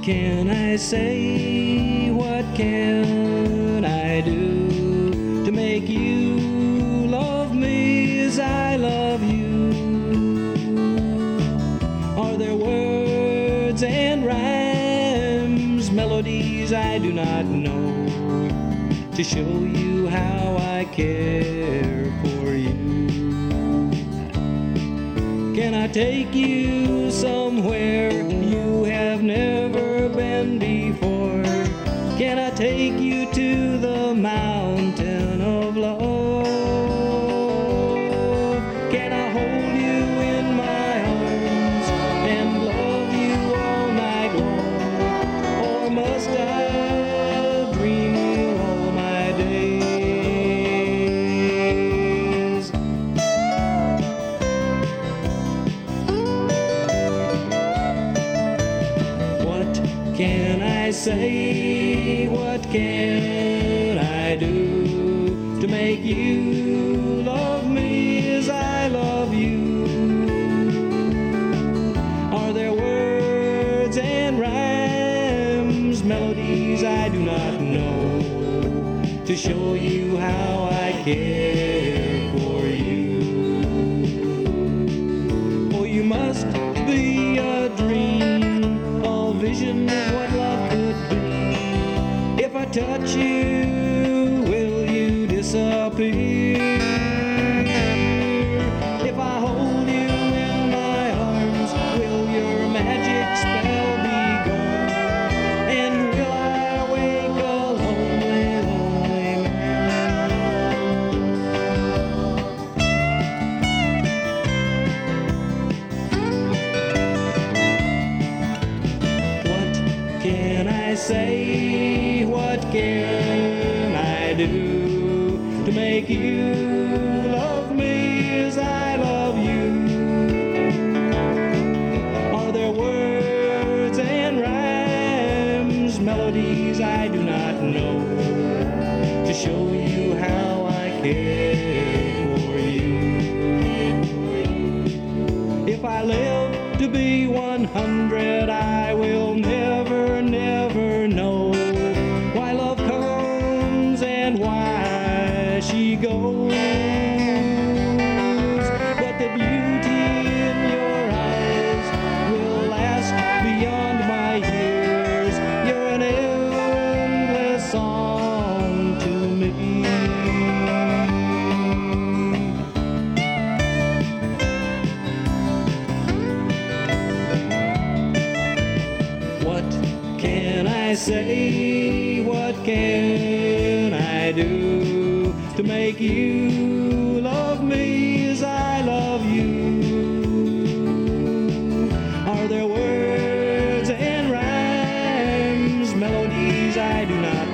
can I say? What can I do to make you love me as I love you? Are there words and rhymes, melodies I do not know, to show you how I care for you? Can I take you somewhere you have never been before? Can I take you to the mountain of love? Can I hold you in my arms and love you all night long? Or must I dream you all my days? What can I say? What can I do to make you love me as I love you? Are there words and rhymes, melodies I do not know, to show you how I care for you? Oh, you must be a dream, a vision of what love could be. If I touch you, will you disappear? If I hold you in my arms, will your magic spell be gone? And will I wake a lonely, lonely man? What can I say? What can I do to make you love me as I love you? Are there words and rhymes, melodies I do not know, to show you how I care for you? If I live to be 100, I will never, never know why love comes and why she goes. But the beauty in your eyes will last beyond my years. You're an endless song to me. What can I say? What can I do to make you love me as I love you? Are there words and rhymes, melodies I do not